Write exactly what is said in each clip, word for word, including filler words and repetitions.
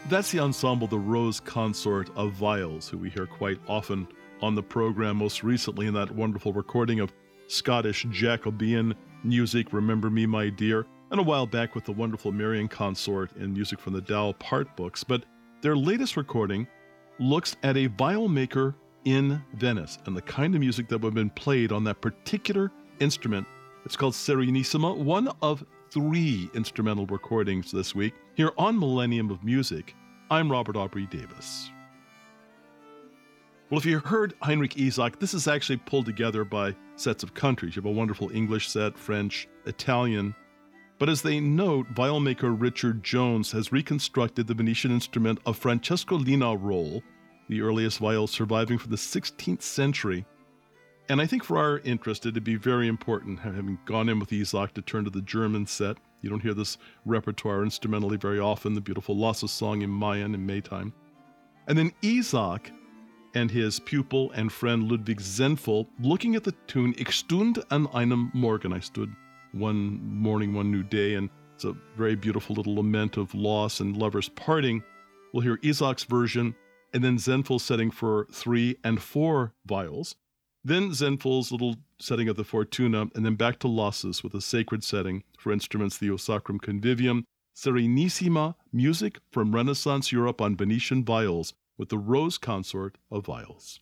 That's the ensemble The Rose Consort of Viols, who we hear quite often on the program, most recently in that wonderful recording of Scottish Jacobean music, Remember Me, My Dear, and a while back with the wonderful Marian Consort in music from the Dow Part books. But their latest recording looks at a viol maker in Venice and the kind of music that would have been played on that particular instrument. It's called Serenissima, one of three instrumental recordings this week here on Millennium of Music. I'm Robert Aubrey Davis. Well, if you heard Heinrich Isak, this is actually pulled together by sets of countries. You have a wonderful English set, French, Italian. But as they note, viol maker Richard Jones has reconstructed the Venetian instrument of Francesco Linaroll, the earliest viol surviving from the sixteenth century. And I think for our interest, it'd be very important, having gone in with Isak, to turn to the German set. You don't hear this repertoire instrumentally very often, the beautiful Lasse song in Mayen in Maytime. And then Isak and his pupil and friend Ludwig Zenfel looking at the tune Ich stund an einem Morgen. I stood one morning, one new day, and it's a very beautiful little lament of loss and lovers parting. We'll hear Isak's version, and then Zenfel's setting for three and four viols. Then Zenfel's little setting of the Fortuna, and then back to Lasse's with a sacred setting for instruments, the O Sacrum Convivium, Serenissima, music from Renaissance Europe on Venetian viols with the Rose Consort of Viols.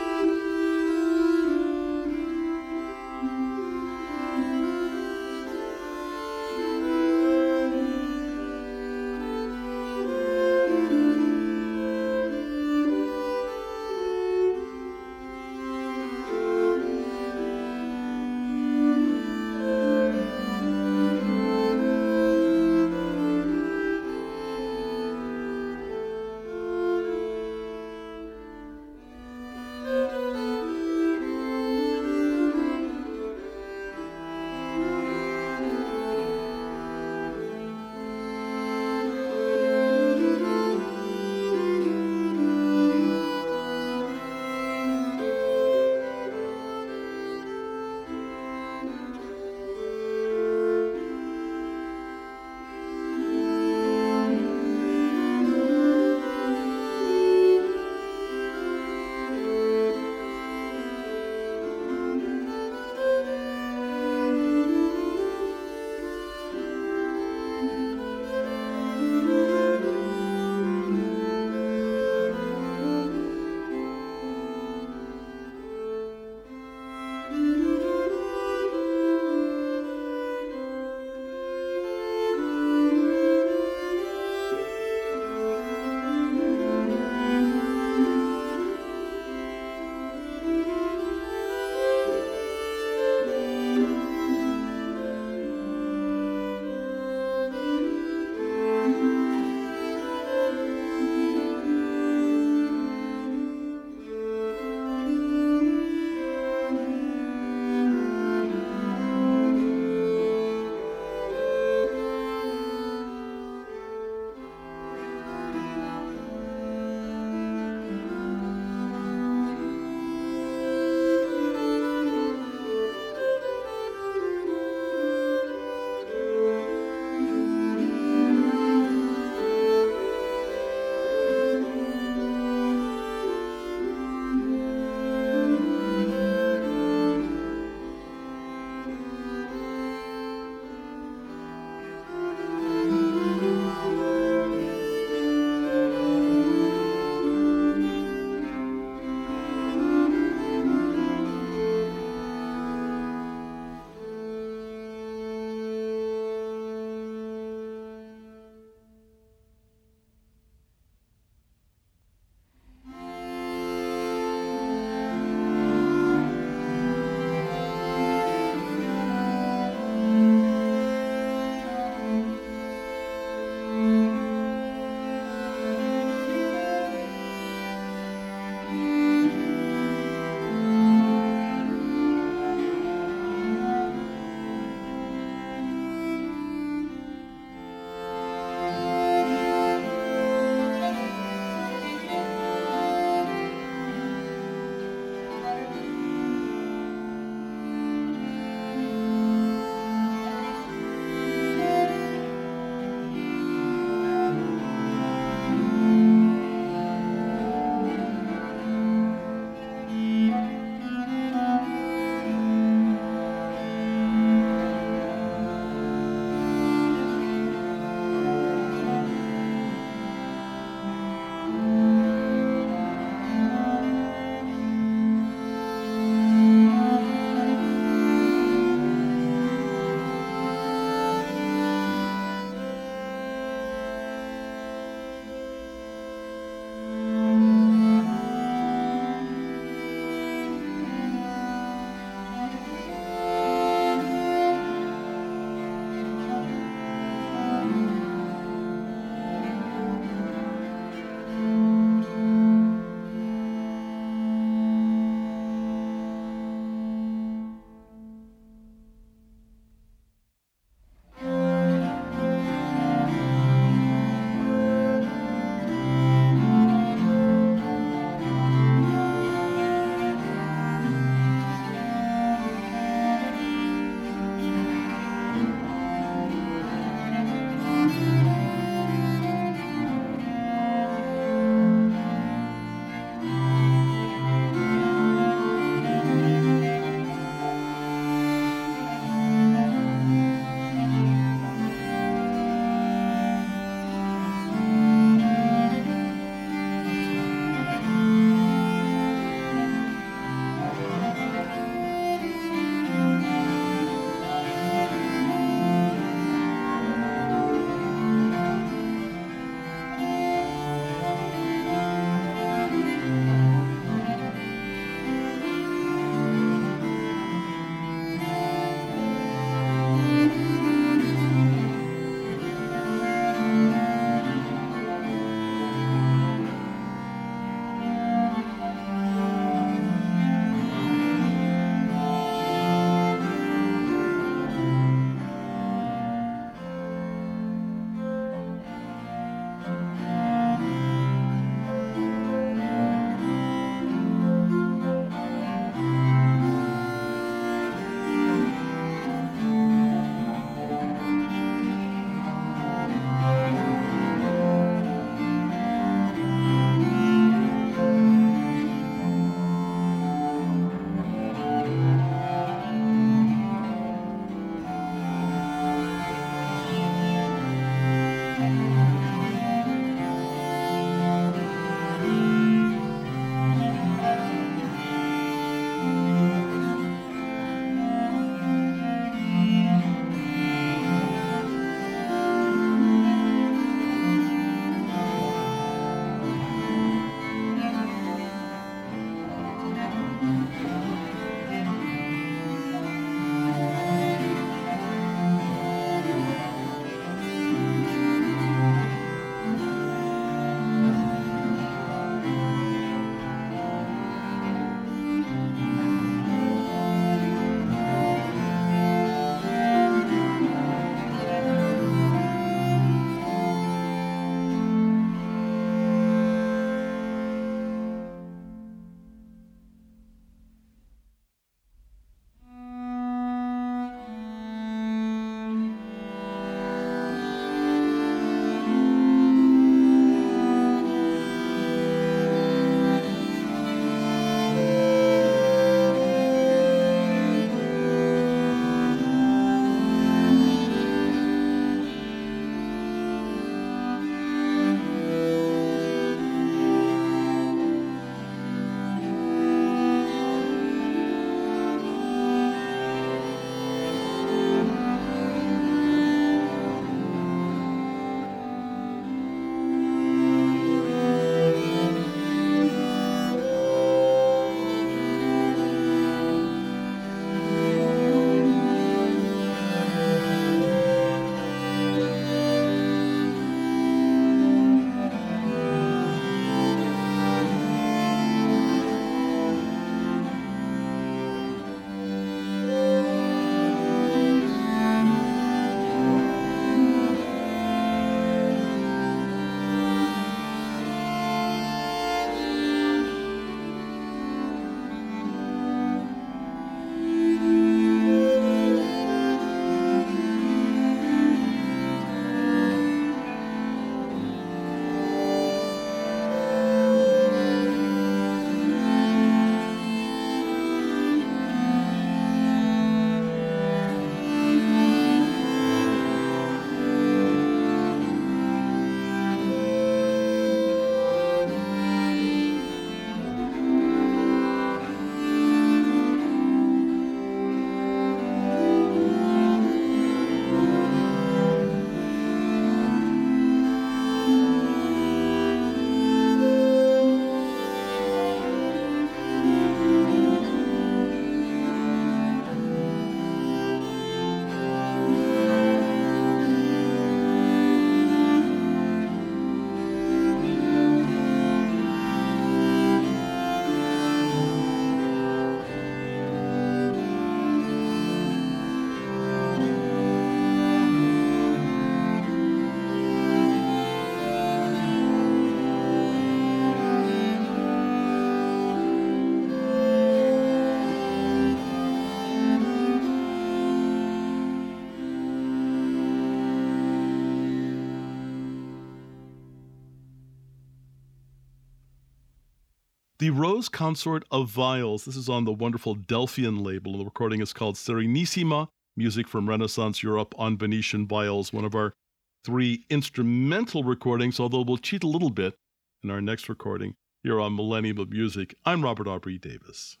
The Rose Consort of Viols. This is on the wonderful Delphian label. The recording is called Serenissima, music from Renaissance Europe on Venetian viols, one of our three instrumental recordings, although we'll cheat a little bit in our next recording here on Millennium of Music. I'm Robert Aubrey Davis.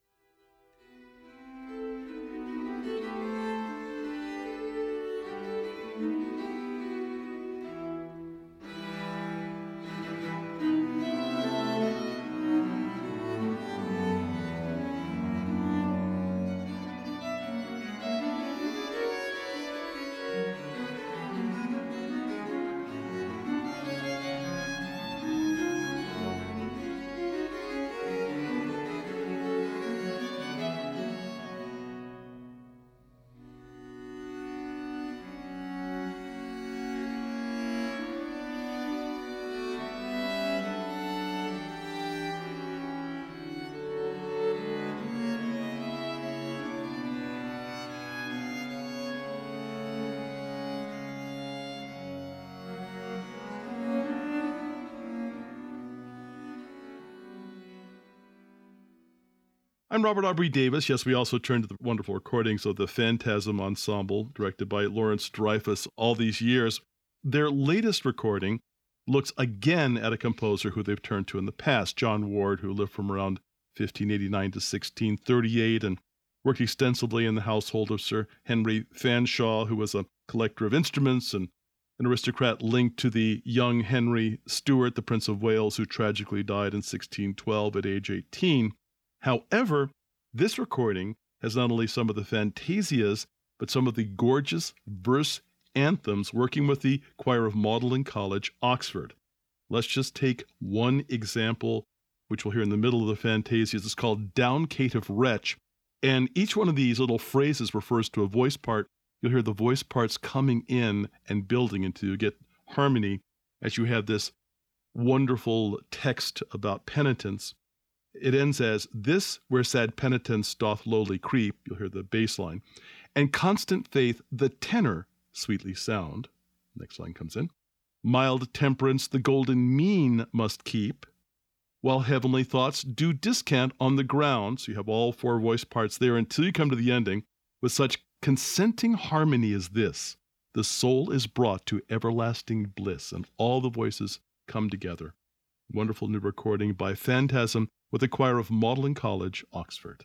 I'm Robert Aubrey Davis. Yes, we also turned to the wonderful recordings of the Phantasm Ensemble, directed by Lawrence Dreyfus all these years. Their latest recording looks again at a composer who they've turned to in the past, John Ward, who lived from around fifteen eighty-nine to sixteen thirty-eight and worked extensively in the household of Sir Henry Fanshawe, who was a collector of instruments and an aristocrat linked to the young Henry Stuart, the Prince of Wales, who tragically died in sixteen twelve at age eighteen. However, this recording has not only some of the fantasias, but some of the gorgeous verse anthems working with the choir of Magdalen College, Oxford. Let's just take one example, which we'll hear in the middle of the fantasias. It's called Down Caitiff Wretch, and each one of these little phrases refers to a voice part. You'll hear the voice parts coming in and building until you get harmony as you have this wonderful text about penitence. It ends as, "This where sad penitence doth lowly creep," you'll hear the bass line, "and constant faith the tenor sweetly sound." Next line comes in. "Mild temperance the golden mean must keep, while heavenly thoughts do discant on the ground." So you have all four voice parts there until you come to the ending. "With such consenting harmony as this, the soul is brought to everlasting bliss," and all the voices come together. Wonderful new recording by Phantasm with the choir of Magdalen College, Oxford.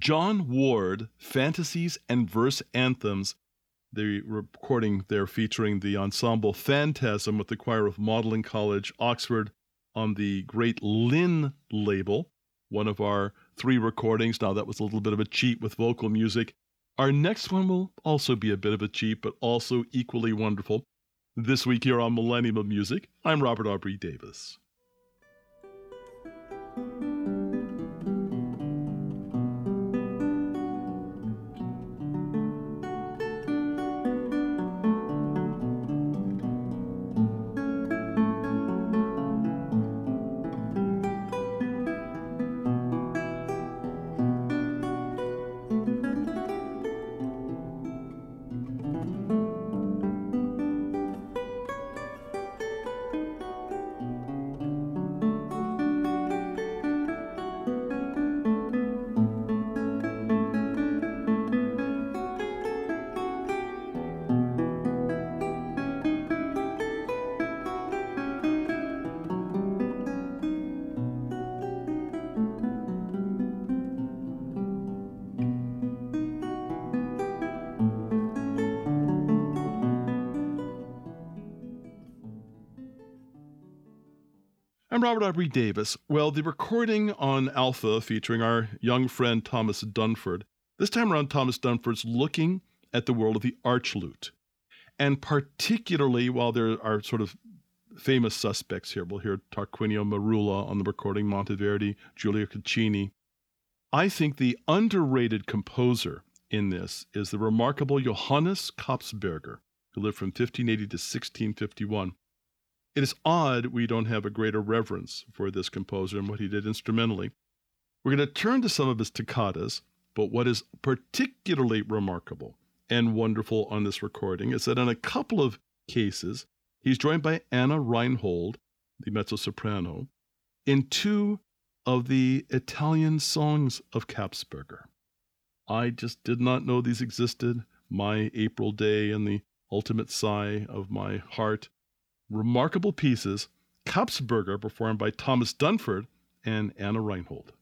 John Ward, Fantasies and Verse Anthems. The recording there featuring the ensemble Phantasm with the choir of Magdalen College, Oxford, on the great Lynn label, one of our three recordings. Now, that was a little bit of a cheat with vocal music. Our next one will also be a bit of a cheat, but also equally wonderful. This week here on Millennium of Music, I'm Robert Aubrey Davis. I'm Robert Aubrey Davis. Well, the recording on Alpha featuring our young friend Thomas Dunford. This time around, Thomas Dunford's looking at the world of the archlute. And particularly, while there are sort of famous suspects here, we'll hear Tarquinio Marula on the recording, Monteverdi, Giulio Caccini. I think the underrated composer in this is the remarkable Johannes Kapsberger, who lived from fifteen eighty to sixteen fifty-one. It is odd we don't have a greater reverence for this composer and what he did instrumentally. We're going to turn to some of his toccatas, but what is particularly remarkable and wonderful on this recording is that in a couple of cases, he's joined by Anna Reinhold, the mezzo-soprano, in two of the Italian songs of Kapsberger. I just did not know these existed. My April Day and the Ultimate Sigh of My Heart. Remarkable pieces, Kapsberger performed by Thomas Dunford and Anna Reinhold.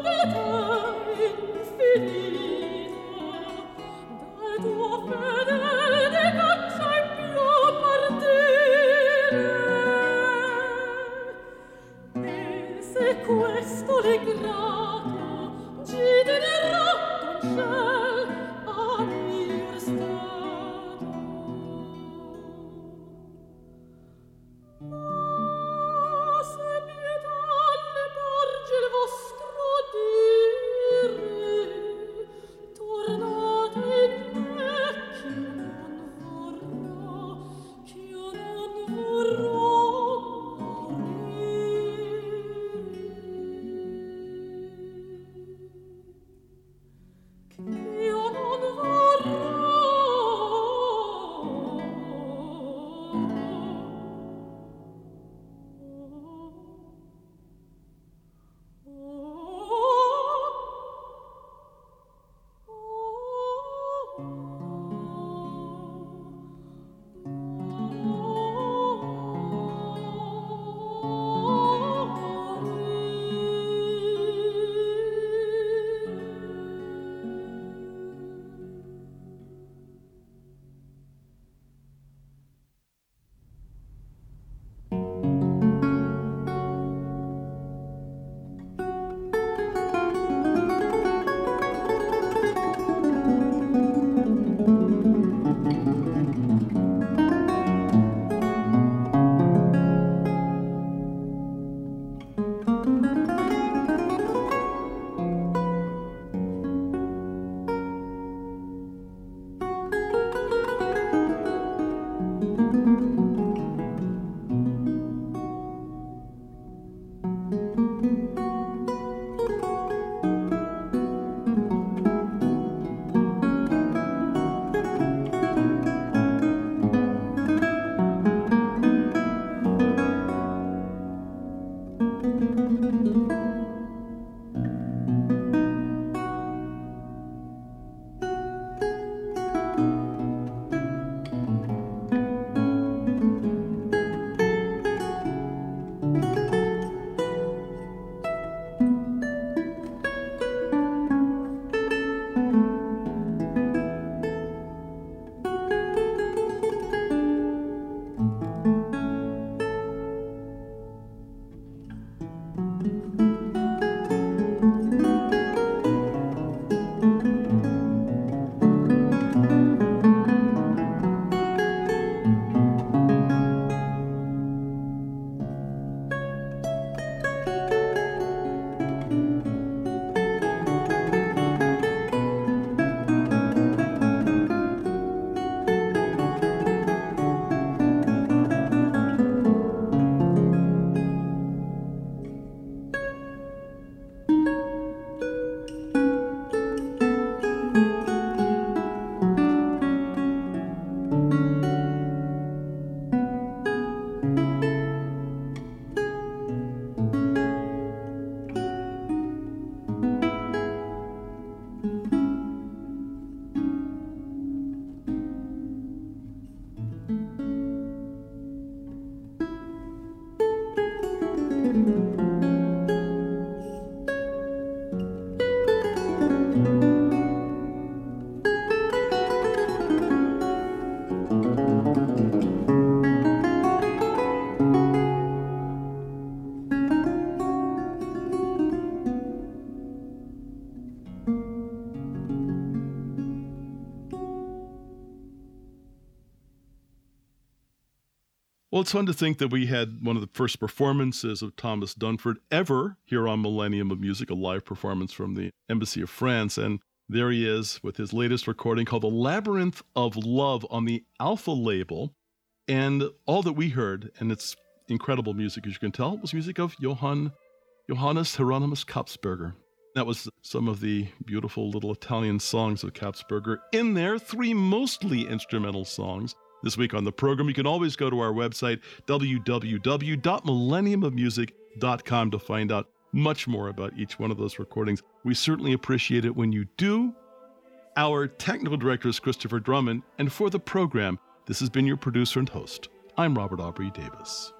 Well, it's fun to think that we had one of the first performances of Thomas Dunford ever here on Millennium of Music, a live performance from the Embassy of France. And there he is with his latest recording called The Labyrinth of Love on the Alpha label. And all that we heard, and it's incredible music, as you can tell, was music of Johann Johannes Hieronymus Kapsberger. That was some of the beautiful little Italian songs of Kapsberger. In there, three mostly instrumental songs. This week on the program, you can always go to our website, w w w dot millennium of music dot com, to find out much more about each one of those recordings. We certainly appreciate it when you do. Our technical director is Christopher Drummond, and for the program, this has been your producer and host. I'm Robert Aubrey Davis.